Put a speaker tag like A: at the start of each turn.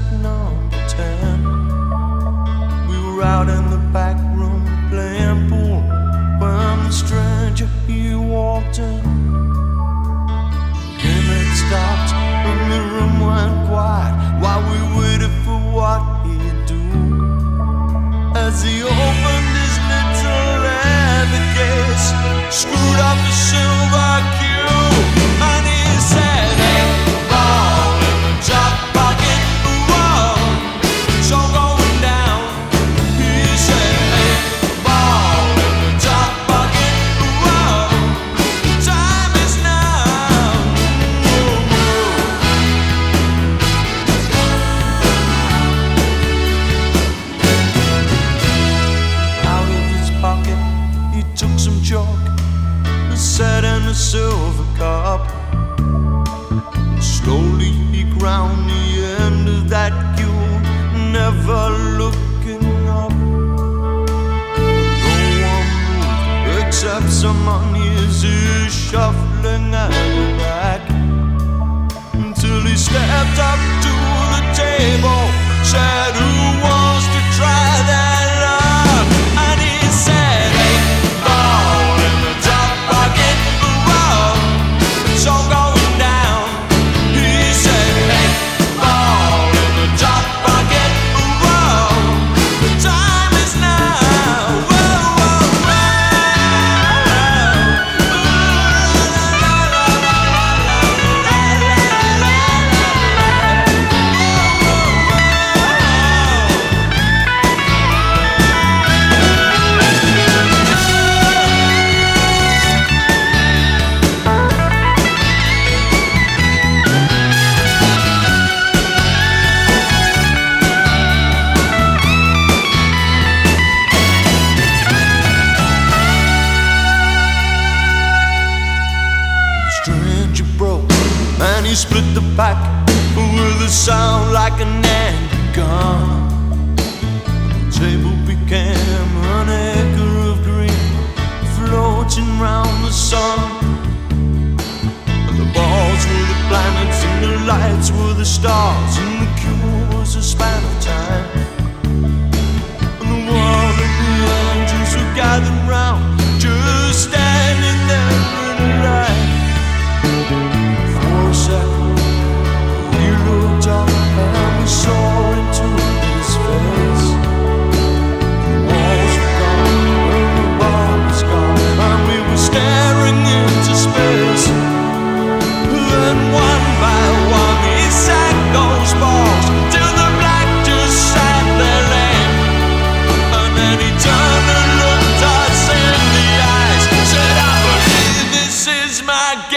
A: at number 10. We were out in the back room playing pool when the stranger, he walked in. The game had stopped and the room went quiet while we waited for what he'd do. As he opened his little leather case, screwed up the silver cue, and he said, "Hey, ball in the top pocket, whoa, so going down." He said, "Hey, ball in the top pocket, whoa, time is now." Out of his pocket, he took some chalk, set in a silver cup. Slowly he ground the end of that cue, never looking up. No one moved except some uneasy shuffling at the back, until he stepped up to the table, said, "Who wants to try that luck?" And he said, "Hey, ball in the top pocket, whoa, so going down." He said, "Hey, ball in the top pocket, whoa, the time is now." Whoa, whoa, whoa. The stranger broke and he split the pack with a sound like an angry gun. The table became an acre of green, floating round the sun. And the balls were the planets and the lights were the stars, and the cure was a span of time. And the world and the angels were gathered round, just standing there in a line. For a second, we looked up and we saw into his face. The walls were gone and the bar was gone, and we were staring into space. Then one by one he sacked those balls till the black just sat there laying. And then he turned and looked us in the eyes, said, "I believe this is my